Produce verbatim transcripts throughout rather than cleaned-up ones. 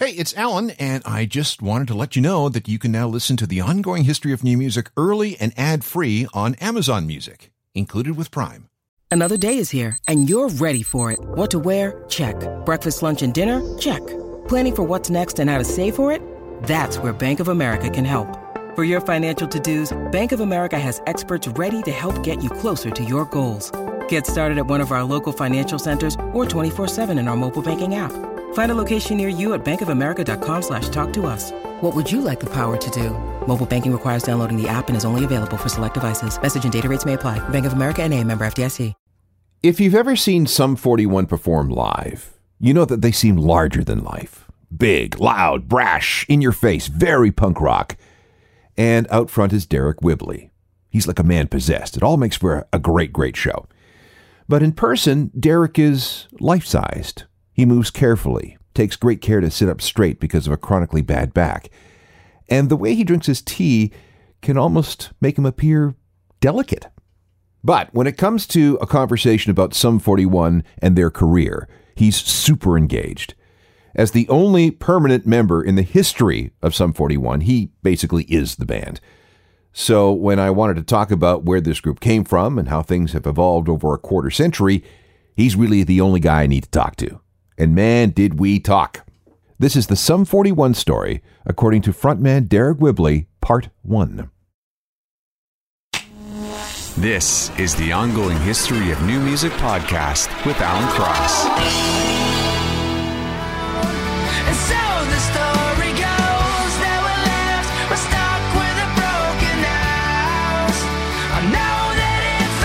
Hey, it's Alan, and I just wanted to let you know that you can now listen to the ongoing history of new music early and ad-free on Amazon Music, included with Prime. Another day is here, and you're ready for it. What to wear? Check. Breakfast, lunch, and dinner? Check. Planning for what's next and how to save for it? That's where Bank of America can help. For your financial to-dos, Bank of America has experts ready to help get you closer to your goals. Get started at one of our local financial centers or twenty-four seven in our mobile banking app. Find a location near you at bankofamerica.com slash talk to us. What would you like the power to do? Mobile banking requires downloading the app and is only available for select devices. Message and data rates may apply. Bank of America N A, member F D I C. If you've ever seen Sum forty-one perform live, you know that they seem larger than life. Big, loud, brash, in your face, very punk rock. And out front is Deryck Whibley. He's like a man possessed. It all makes for a great, great show. But in person, Deryck is life-sized. He moves carefully, takes great care to sit up straight because of a chronically bad back. And the way he drinks his tea can almost make him appear delicate. But when it comes to a conversation about Sum forty-one and their career, he's super engaged. As the only permanent member in the history of Sum forty-one, he basically is the band. So when I wanted to talk about where this group came from and how things have evolved over a quarter century, he's really the only guy I need to talk to. And man, did we talk. This is the Sum forty-one story, according to frontman Deryck Whibley, part one. This is the Ongoing History of New Music podcast with Alan Cross. And so the story goes that we're left, we're stuck with a broken house. I know that if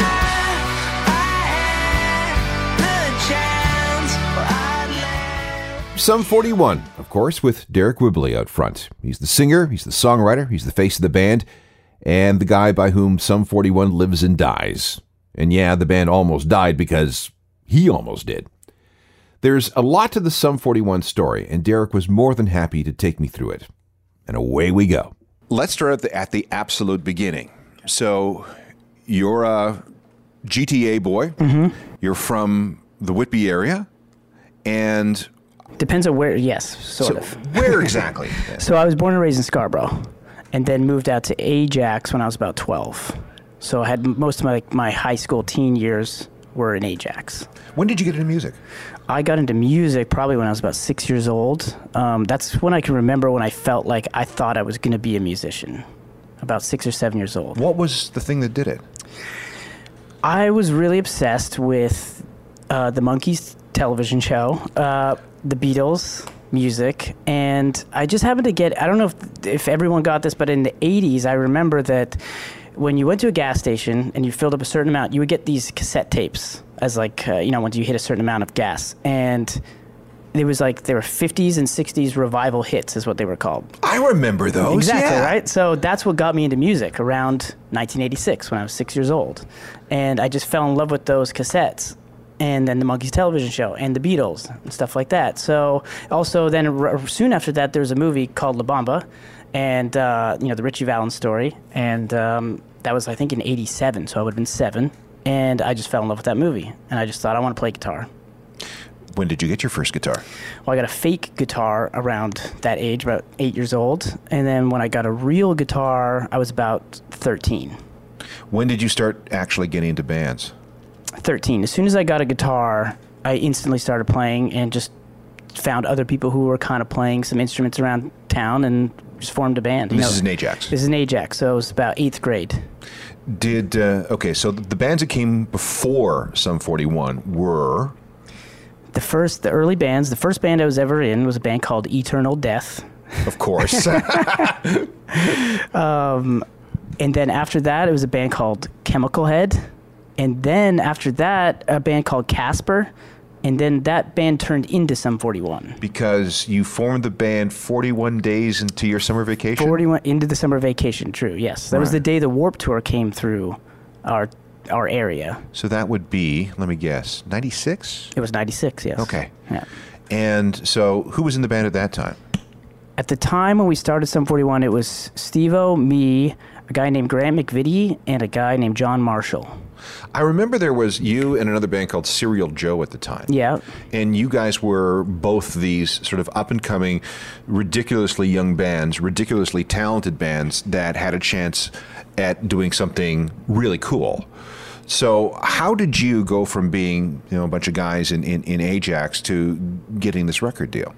I, I had the chance, I'd let... Sum forty-one, of course, with Deryck Whibley out front. He's the singer, he's the songwriter, he's the face of the band, and the guy by whom Sum forty-one lives and dies. And yeah, the band almost died because he almost did. There's a lot to the Sum forty-one story, and Deryck was more than happy to take me through it. And away we go. Let's start at the, at the absolute beginning. So you're a G T A boy. Mm-hmm. You're from the Whitby area. And Depends on where, yes, sort so of. where exactly? So I was born and raised in Scarborough, and then moved out to Ajax when I was about twelve. So I had most of my, my high school teen years were in Ajax. When did you get into music? I got into music probably when I was about six years old. Um, that's when I can remember when I felt like I thought I was going to be a musician, about six or seven years old. What was the thing that did it? I was really obsessed with uh, the Monkees television show, uh, the Beatles music, and I just happened to get, I don't know if, if everyone got this, but in the eighties, I remember that when you went to a gas station and you filled up a certain amount, you would get these cassette tapes as like, uh, you know, once you hit a certain amount of gas. And it was like, there were fifties and sixties revival hits is what they were called. I remember those. Exactly, yeah. right? So that's what got me into music around nineteen eighty-six when I was six years old. And I just fell in love with those cassettes. And then the Monkees television show and the Beatles and stuff like that. So also then r- soon after that, there was a movie called La Bamba and, uh, you know, the Richie Valens story. And um, that was, I think, in eighty-seven. So I would have been seven. And I just fell in love with that movie. And I just thought, I want to play guitar. When did you get your first guitar? Well, I got a fake guitar around that age, about eight years old. And then when I got a real guitar, I was about thirteen. When did you start actually getting into bands? thirteen. As soon as I got a guitar, I instantly started playing and just found other people who were kind of playing some instruments around town and just formed a band. And you this know, is in Ajax? This is in Ajax, so it was about eighth grade. Did, uh, okay, so the bands that came before Sum forty-one were... The first, the early bands, the first band I was ever in was a band called Eternal Death. Of course. um, and then after that, it was a band called Chemical Head. And then after that, a band called Casper. And then that band turned into Sum forty-one. Because you formed the band forty-one days into your summer vacation? forty-one into the summer vacation, true, yes. That right. was the day the Warped Tour came through our our area. So that would be, let me guess, ninety-six? It was ninety-six, yes. Okay. Yeah. And so who was in the band at that time? At the time when we started Sum forty-one, it was Steve-O, me, a guy named Grant McVitie and a guy named John Marshall. I remember there was you and another band called Serial Joe at the time. Yeah. And you guys were both these sort of up-and-coming, ridiculously young bands, ridiculously talented bands that had a chance at doing something really cool. So how did you go from being, you know, a bunch of guys in, in, in Ajax to getting this record deal?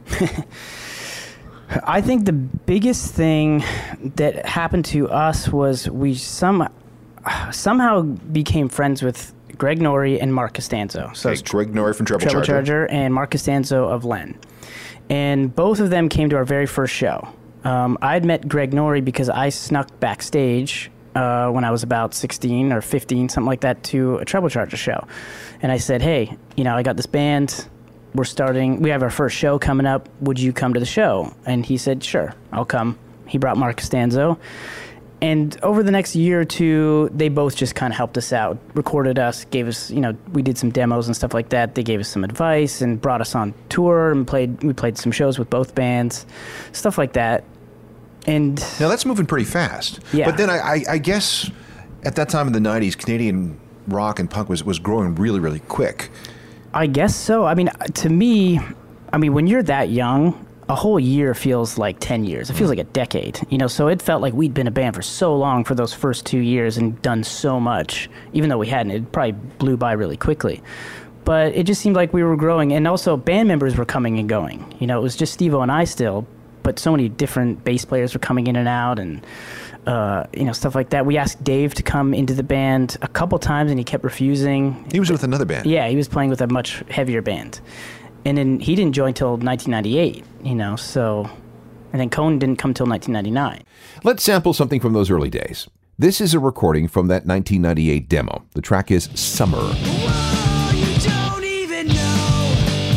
I think the biggest thing that happened to us was we some somehow became friends with Greg Norrie and Mark Costanzo. So Okay, Greg Norrie from Treble, Treble Charger. Charger and Mark Costanzo of Len. And both of them came to our very first show. Um, I'd met Greg Norrie because I snuck backstage uh, when I was about sixteen or fifteen, something like that, to a Treble Charger show. And I said, hey, you know, I got this band. We're starting, we have our first show coming up. Would you come to the show? And he said, sure, I'll come. He brought Mark Costanzo. And over the next year or two, they both just kind of helped us out, recorded us, gave us, you know, we did some demos and stuff like that. They gave us some advice and brought us on tour and played, we played some shows with both bands, stuff like that. And Now that's moving pretty fast. Yeah. But then I, I, I guess at that time in the nineties, Canadian rock and punk was, was growing really, really quick. I guess so. I mean, to me, I mean, when you're that young, a whole year feels like ten years. It feels like a decade, you know, so it felt like we'd been a band for so long for those first two years and done so much, even though we hadn't. It probably blew by really quickly. But it just seemed like we were growing, and also band members were coming and going. You know, it was just Steve-O and I still, but so many different bass players were coming in and out, and uh, you know, stuff like that. We asked Dave to come into the band a couple times, and he kept refusing. He was with another band. Yeah, he was playing with a much heavier band. And then he didn't join till nineteen ninety-eight, you know, so... And then Cohen didn't come till nineteen ninety-nine. Let's sample something from those early days. This is a recording from that nineteen ninety-eight demo. The track is Summer. Whoa, you don't even know.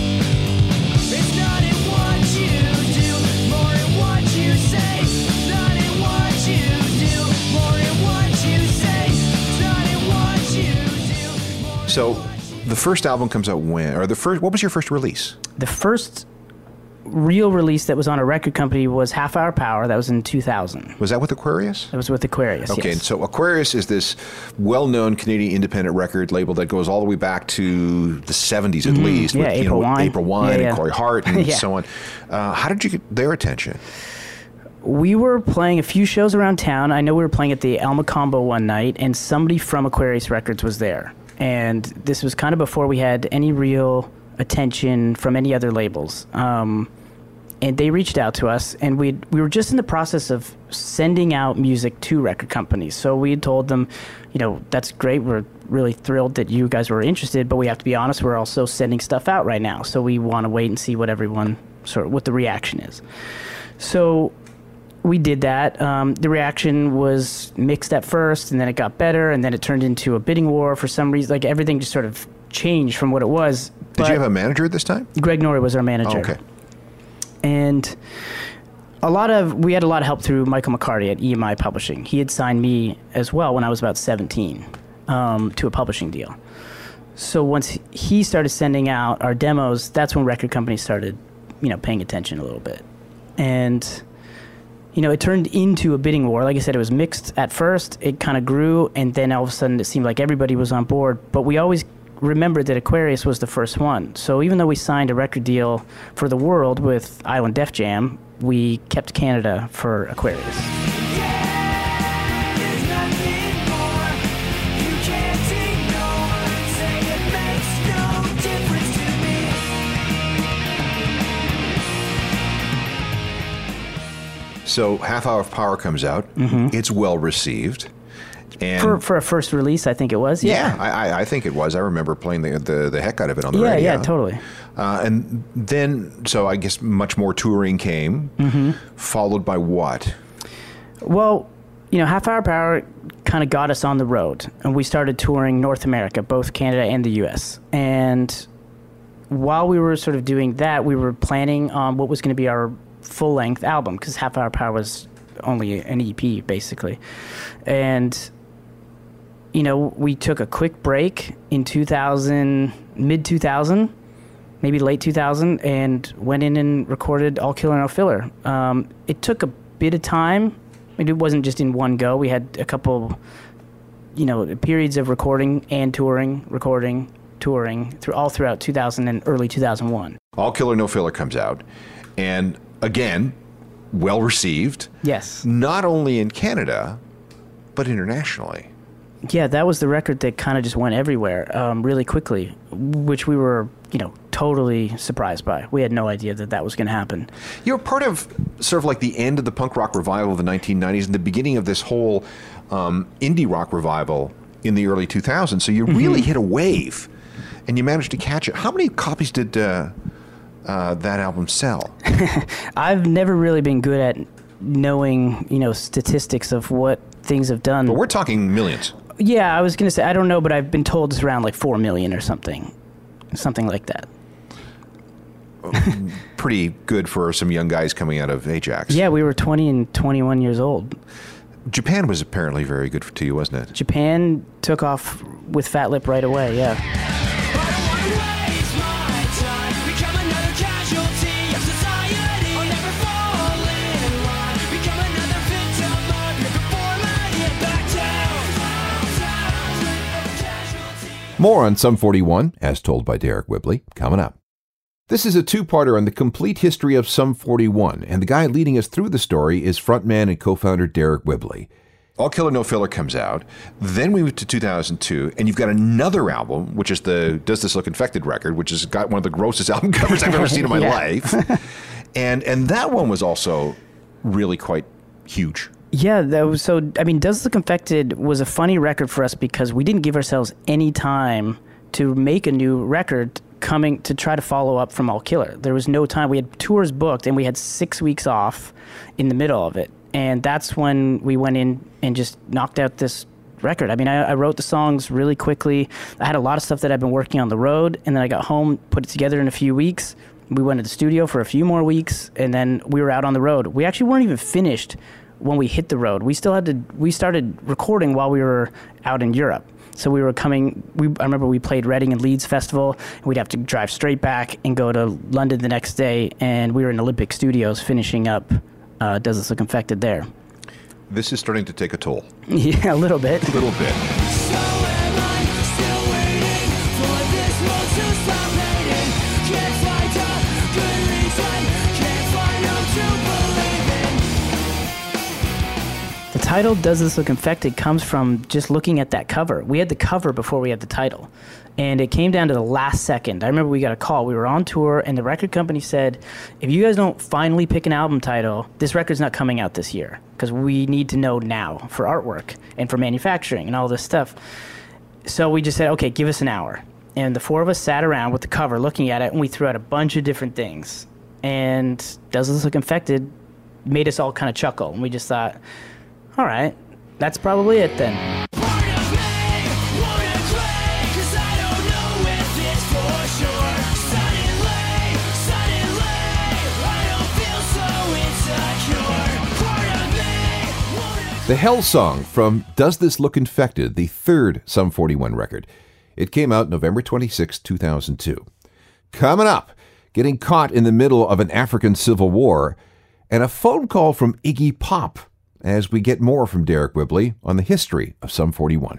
It's not in what you do, more in what you say. It's not in what you do, more in what you say. It's not in what you do, more in So what you the first album comes out when? Or the first, what was your first release? The first real release that was on a record company was Half Hour Power. That was in two thousand. Was that with Aquarius? That was with Aquarius, Okay, yes. so Aquarius is this well-known Canadian independent record label that goes all the way back to the seventies at least. Mm-hmm. Yeah, with, you April know, with Wine. April Wine Yeah, and yeah. Corey Hart and Yeah. so on. Uh, how did you get their attention? We were playing a few shows around town. I know we were playing at the Alma Combo one night, and somebody from Aquarius Records was there. And this was kind of before we had any real attention from any other labels. Um, and they reached out to us, and we we were just in the process of sending out music to record companies. So we had told them, you know, that's great. We're really thrilled that you guys were interested, but we have to be honest, we're also sending stuff out right now. So we want to wait and see what everyone, sort of, what the reaction is. So we did that. Um, the reaction was mixed at first, and then it got better, and then it turned into a bidding war for some reason. Like, everything just sort of changed from what it was. Did But you have a manager at this time? Greg Norrie was our manager. Oh, okay. And a lot of, we had a lot of help through Michael McCarty at E M I Publishing. He had signed me as well when I was about seventeen um, to a publishing deal. So once he started sending out our demos, that's when record companies started, you know, paying attention a little bit. And, you know, it turned into a bidding war. Like I said, it was mixed at first. It kind of grew, and then all of a sudden it seemed like everybody was on board. But we always remembered that Aquarius was the first one. So even though we signed a record deal for the world with Island Def Jam, we kept Canada for Aquarius. There's nothing more you can't ignore. Say it makes no difference to me. So Half Hour of Power comes out. It's well received. And For for a first release, I think it was. yeah, Yeah. I, I- I think it was. I remember playing the, the, the heck out of it on the Yeah, radio. yeah, totally. Uh, and then, so I guess much more touring came, Mm-hmm. followed by what? Well, you know, Half Hour Power kind of got us on the road, and we started touring North America, both Canada and the U S. And while we were sort of doing that, we were planning on what was going to be our full-length album, because Half Hour Power was only an E P, basically. And, you know, we took a quick break in two thousand, mid two thousand, maybe late two thousand, and went in and recorded All Killer No Filler. Um, it took a bit of time I mean, it wasn't just in one go. We had a couple, you know, periods of recording and touring, recording, touring, through all throughout two thousand and early two thousand one. All Killer No Filler comes out, and again, well received. Yes. Not only in Canada, but internationally. Yeah, that was the record that kind of just went everywhere um, really quickly, which we were, you know, totally surprised by. We had no idea that that was going to happen. You're part of sort of like the end of the punk rock revival of the nineteen nineties and the beginning of this whole um, indie rock revival in the early two thousands. So you really mm-hmm. hit a wave, and you managed to catch it. How many copies did uh, uh, that album sell? I've never really been good at knowing, you know, statistics of what things have done. But we're talking millions. Yeah, I was going to say, I don't know, but I've been told it's around like four million or something. Something like that. Pretty good for some young guys coming out of Ajax. Yeah, we were twenty and twenty-one years old. Japan was apparently very good to you, wasn't it? Japan took off with Fat Lip right away, yeah. More on Sum forty-one, as told by Derek Whibley, coming up. This is a two-parter on the complete history of Sum forty-one, and the guy leading us through the story is frontman and co-founder Derek Whibley. All Killer No Filler comes out. Then we move to two thousand two, and you've got another album, which is the Does This Look Infected record, which has got one of the grossest album covers I've ever seen in my Yeah. life. And and that one was also really quite huge. Yeah, that was so. I mean, Does Look Infected was a funny record for us because we didn't give ourselves any time to make a new record coming to try to follow up from All Killer. There was no time. We had tours booked, and we had six weeks off in the middle of it. And that's when we went in and just knocked out this record. I mean, I, I wrote the songs really quickly. I had a lot of stuff that I'd been working on the road, and then I got home, put it together in a few weeks. We went to the studio for a few more weeks, and then we were out on the road. We actually weren't even finished when we hit the road. We still had to, we started recording while we were out in Europe. So we were coming, we, I remember we played Reading and Leeds Festival, and we'd have to drive straight back and go to London the next day, and we were in Olympic Studios finishing up uh, Does This Look Infected there. This is starting to take a toll. Yeah, a little bit. A little bit. So am I still waiting for this world to stop hating? Can't find a good reason, can't find who to believe in. The title Does This Look Infected comes from just looking at that cover. We had the cover before we had the title, and it came down to the last second. I remember we got a call. We were on tour, and the record company said, if you guys don't finally pick an album title, this record's not coming out this year, because we need to know now for artwork and for manufacturing and all this stuff. So we just said, okay, give us an hour. And the four of us sat around with the cover looking at it, and we threw out a bunch of different things. And Does This Look Infected made us all kind of chuckle, and we just thought, all right, that's probably it then. Part of me won't agree, 'cause I don't know if it's for sure. Suddenly, suddenly, I don't feel so insecure. Part of me won't agree. The Hell Song from Does This Look Infected, the third Sum forty-one record. It came out November twenty-sixth, two thousand two. Coming up, getting caught in the middle of an African civil war, and a phone call from Iggy Pop, as we get more from Derek Whibley on the history of Sum forty-one.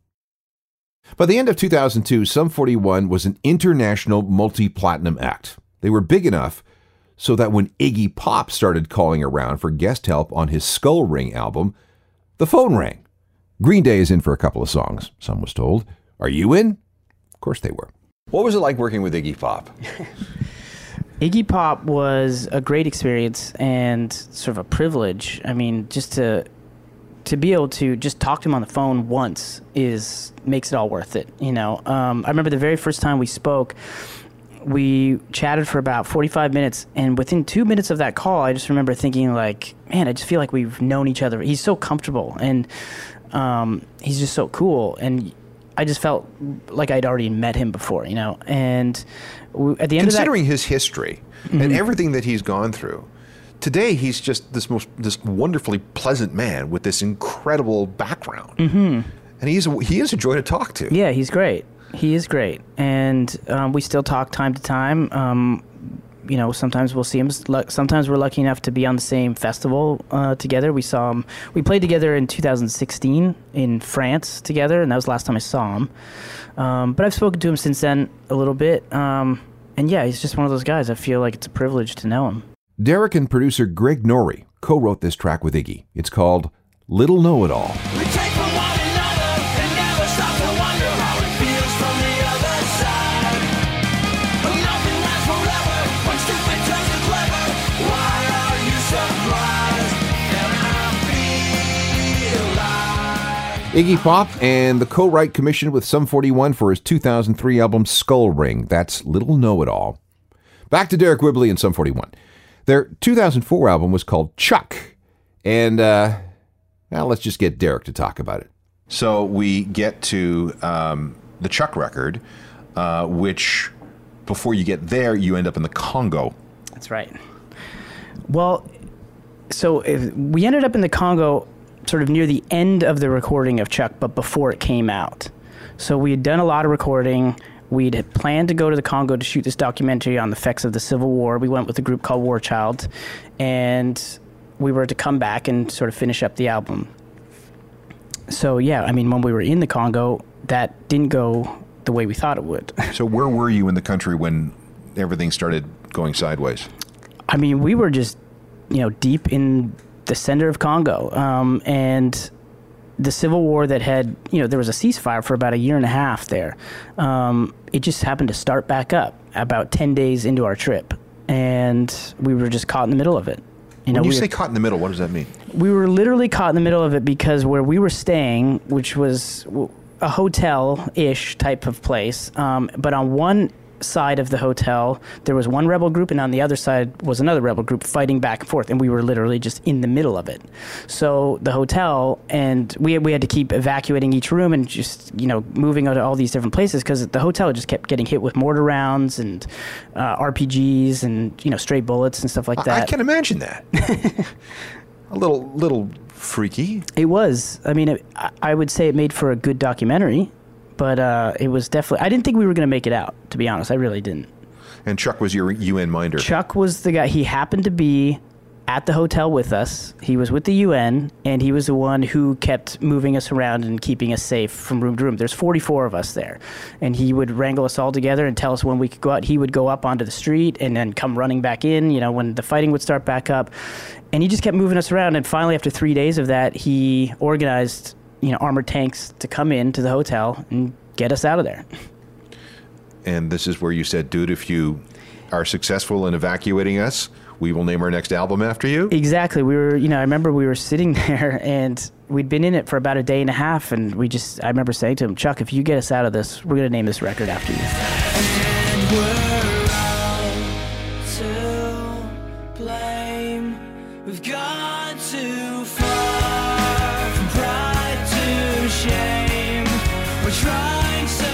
By the end of two thousand two, Sum forty-one was an international multi-platinum act. They were big enough so that when Iggy Pop started calling around for guest help on his Skull Ring album, the phone rang. Green Day is in for a couple of songs, some was told. Are you in? Of course they were. What was it like working with Iggy Pop? Iggy Pop was a great experience and sort of a privilege. I mean, just to to be able to just talk to him on the phone once is makes it all worth it. You know, um, I remember the very first time we spoke, we chatted for about forty-five minutes, and within two minutes of that call, I just remember thinking, like, man, I just feel like we've known each other. He's so comfortable, and um, he's just so cool, and I just felt like I'd already met him before, you know. And we, at the end Considering of that, his history Mm-hmm. and everything that he's gone through, today he's just this most this wonderfully pleasant man with this incredible background, mm-hmm. and he's a, he is a joy to talk to. yeah, he's great. He is great, and um, we still talk time to time. Um, you know, sometimes we'll see him. Sometimes we're lucky enough to be on the same festival uh, together. We saw him. We played together in two thousand sixteen in France together, and that was the last time I saw him. Um, but I've spoken to him since then a little bit. Um, and yeah, he's just one of those guys. I feel like it's a privilege to know him. Derek and producer Greg Norrie co-wrote this track with Iggy. It's called Little Know-It-All. We take from one another and never stop to wonder how it feels from the other side. But nothing lasts forever when stupid turns to clever. Why are you surprised? And I feel like Iggy Pop and the co-write commissioned with Sum forty-one for his two thousand three album Skull Ring. That's Little Know-It-All. Back to Derek Whibley and Sum forty-one. Their two thousand four album was called Chuck. And, uh, well, let's just get Derek to talk about it. So we get to um, the Chuck record, uh, which before you get there, you end up in the Congo. That's right. Well, so if we ended up in the Congo sort of near the end of the recording of Chuck, but before it came out. So we had done a lot of recording. We'd planned to go to the Congo to shoot this documentary on the effects of the Civil War. We went with a group called War Child, and we were to come back and sort of finish up the album. So, yeah, I mean, when we were in the Congo, that didn't go the way we thought it would. So where were you in the country when everything started going sideways? I mean, we were just, you know, deep in the center of Congo. Um, and the Civil War that had, you know, there was a ceasefire for about a year and a half there. Um, it just happened to start back up about ten days into our trip. And we were just caught in the middle of it. You know, when you we say were, caught in the middle, what does that mean? We were literally caught in the middle of it because where we were staying, which was a hotel-ish type of place, um, but on one side of the hotel, there was one rebel group, and on the other side was another rebel group fighting back and forth, and we were literally just in the middle of it. So the hotel, and we we had to keep evacuating each room and just, you know, moving out to all these different places because the hotel just kept getting hit with mortar rounds and uh, R P Gs and, you know, stray bullets and stuff like I, that. I can imagine that. a little, little freaky. It was. I mean, it, I- I would say it made for a good documentary. But uh, it was definitely... I didn't think we were going to make it out, to be honest. I really didn't. And Chuck was your U N minder. Chuck was the guy... He happened to be at the hotel with us. He was with the U N, and he was the one who kept moving us around and keeping us safe from room to room. There's forty-four of us there. And he would wrangle us all together and tell us when we could go out. He would go up onto the street and then come running back in, you know, when the fighting would start back up. And he just kept moving us around. And finally, after three days of that, he organized... you know, armored tanks to come in to the hotel and get us out of there. And this is where you said, dude, if you are successful in evacuating us, we will name our next album after you? Exactly. We were, you know, I remember we were sitting there and we'd been in it for about a day and a half, and we just, I remember saying to him, Chuck, if you get us out of this, we're going to name this record after you. And we're out to blame. We've gone too far from pride to shame. We're trying so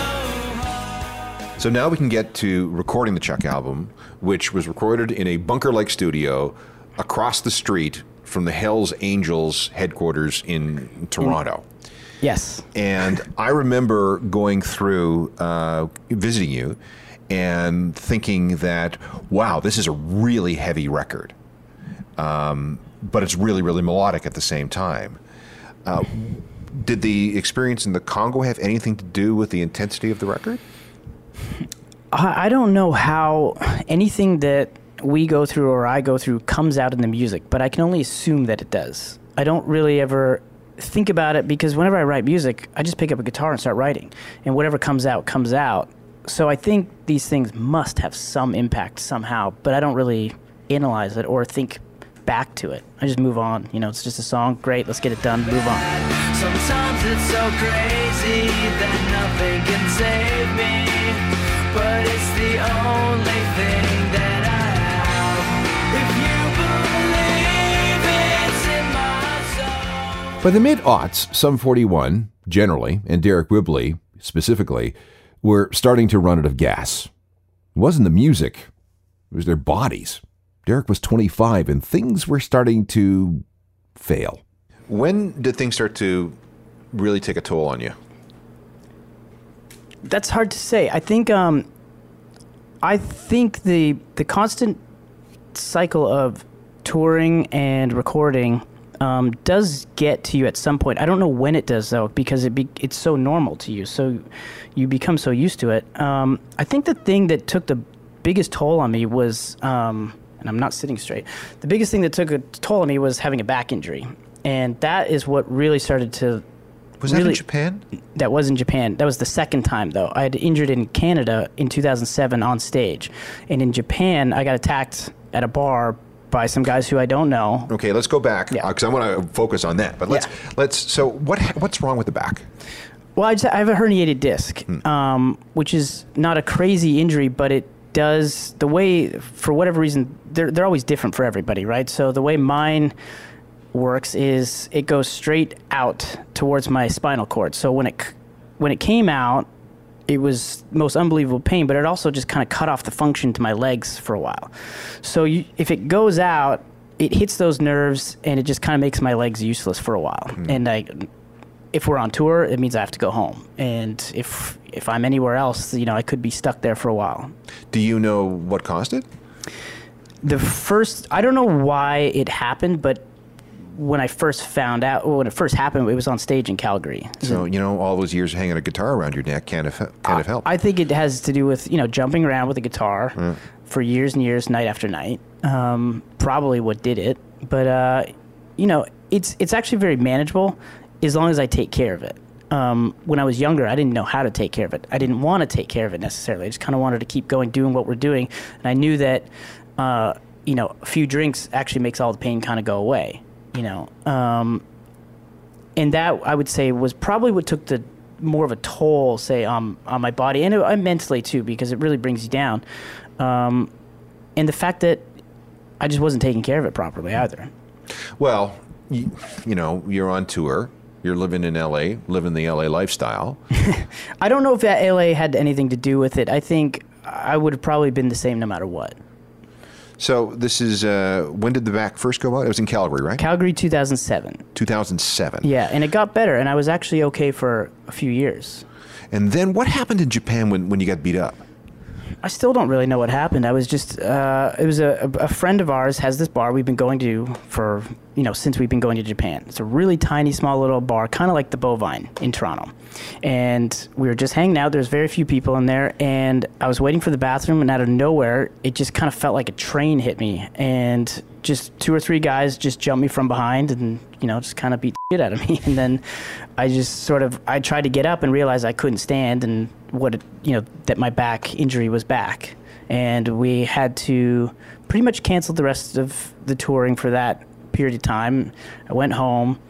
hard. So now we can get to recording the Chuck album, which was recorded in a bunker-like studio across the street from the Hells Angels headquarters in Toronto. Yes. And I remember going through, uh, visiting you, and thinking that, wow, this is a really heavy record. Um, but it's really, really melodic at the same time. Uh, did the experience in the Congo have anything to do with the intensity of the record? I I don't know how anything that we go through or I go through comes out in the music, but I can only assume that it does. I don't really ever think about it because whenever I write music, I just pick up a guitar and start writing, and whatever comes out, comes out. So I think these things must have some impact somehow, but I don't really analyze it or think back to it. I just move on. You know, it's just a song. Great, let's get it done. Move on. Sometimes it's so crazy that nothing can save me, but it's the only thing that I have. If you believe it's in my soul. By the mid-aughts, Sum forty-one, generally, and Derek Whibley, specifically, were starting to run out of gas. It wasn't the music. It was their bodies. Derek was twenty-five, and things were starting to fail. When did things start to really take a toll on you? That's hard to say. I think um, I think the the constant cycle of touring and recording um, does get to you at some point. I don't know when it does, though, because it be, it's so normal to you. So you become so used to it. Um, I think the thing that took the biggest toll on me was, um, and I'm not sitting straight, the biggest thing that took a toll on me was having a back injury. And that is what really started to... Was really, that in Japan? That was in Japan. That was the second time, though. I had injured in Canada in two thousand seven on stage. And in Japan, I got attacked at a bar by some guys who I don't know. Okay, let's go back Yeah. because I want to focus on that. But let's Yeah. let's. So what what's wrong with the back? Well, I, just, I have a herniated disc, um, which is not a crazy injury, but it does, the way, for whatever reason, they're, they're always different for everybody, right? So the way mine works is it goes straight out towards my spinal cord. So when it, c- when it came out, it was the most unbelievable pain, but it also just kind of cut off the function to my legs for a while. So you, if it goes out, it hits those nerves, and it just kind of makes my legs useless for a while. And I, if we're on tour, it means I have to go home. And if if I'm anywhere else, you know, I could be stuck there for a while. Do you know what caused it? The first, I don't know why it happened, but when I first found out, well, when it first happened, it was on stage in Calgary. So you know, all those years hanging a guitar around your neck can't have can't have helped. I think it has to do with, you know, jumping around with a guitar for years and years, night after night. Um, probably what did it. But, uh, you know, it's it's actually very manageable as long as I take care of it. Um, when I was younger, I didn't know how to take care of it. I didn't want to take care of it necessarily. I just kind of wanted to keep going, doing what we're doing. And I knew that, uh, you know, a few drinks actually makes all the pain kind of go away, you know. Um, and that, I would say, was probably what took the more of a toll, say, on, on my body. And, it, and mentally, too, because it really brings you down. Um, and the fact that I just wasn't taking care of it properly either. Well, you, you know, you're on tour. You're living in L A, living the L A lifestyle. I don't know if that L A had anything to do with it. I think I would have probably been the same no matter what. So this is, uh, when did the back first go out? It was in Calgary, right? Calgary two thousand seven. two thousand seven. Yeah, and it got better, and I was actually okay for a few years. And then what happened in Japan when, when you got beat up? I still don't really know what happened. I was just, uh, it was a, a friend of ours has this bar we've been going to for, you know, since we've been going to Japan. It's a really tiny, small little bar, kind of like the Bovine in Toronto. And we were just hanging out. There's very few people in there. And I was waiting for the bathroom, and out of nowhere, it just kind of felt like a train hit me. And just two or three guys just jumped me from behind and, you know, just kind of beat the shit out of me. And then I just sort of, I tried to get up and realized I couldn't stand, and what, it, you know, that my back injury was back. And we had to pretty much cancel the rest of the touring for that period of time. I went home,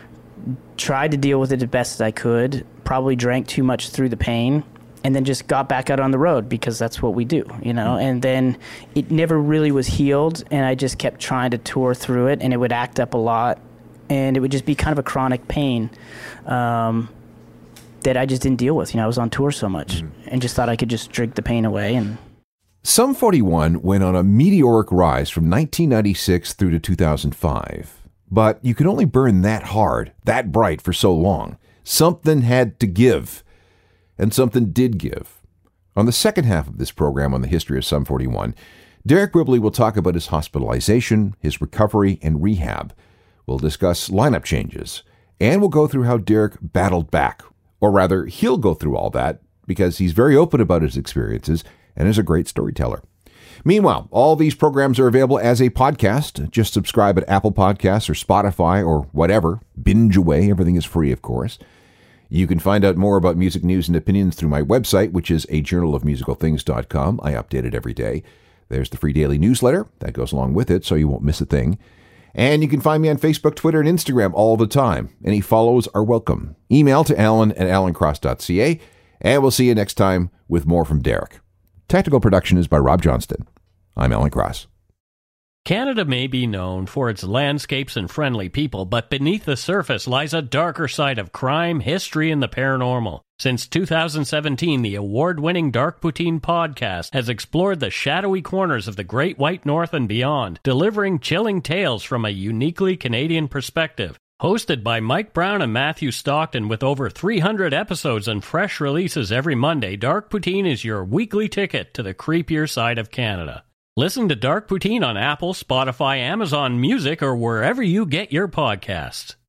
tried to deal with it as best as I could, probably drank too much through the pain, and then just got back out on the road because that's what we do, you know. And then it never really was healed, and I just kept trying to tour through it, and it would act up a lot, and it would just be kind of a chronic pain um, that I just didn't deal with. You know, I was on tour so much mm-hmm. and just thought I could just drink the pain away. And Sum forty-one went on a meteoric rise from nineteen ninety-six through to two thousand five. But you could only burn that hard, that bright for so long. Something had to give. And something did give. On the second half of this program on the history of Sum forty-one, Derek Whibley will talk about his hospitalization, his recovery, and rehab. We'll discuss lineup changes, and we'll go through how Derek battled back. Or rather, he'll go through all that because he's very open about his experiences and is a great storyteller. Meanwhile, all these programs are available as a podcast. Just subscribe at Apple Podcasts or Spotify or whatever. Binge away. Everything is free, of course. You can find out more about music news and opinions through my website, which is a journal of musical things dot com. I update it every day. There's the free daily newsletter. That goes along with it, so you won't miss a thing. And you can find me on Facebook, Twitter, and Instagram all the time. Any follows are welcome. Email to alan at alan cross dot c a, and we'll see you next time with more from Derek. Technical production is by Rob Johnston. I'm Alan Cross. Canada may be known for its landscapes and friendly people, but beneath the surface lies a darker side of crime, history, and the paranormal. Since two thousand seventeen, the award-winning Dark Poutine podcast has explored the shadowy corners of the Great White North and beyond, delivering chilling tales from a uniquely Canadian perspective. Hosted by Mike Brown and Matthew Stockton with over three hundred episodes and fresh releases every Monday, Dark Poutine is your weekly ticket to the creepier side of Canada. Listen to Dark Poutine on Apple, Spotify, Amazon Music, or wherever you get your podcasts.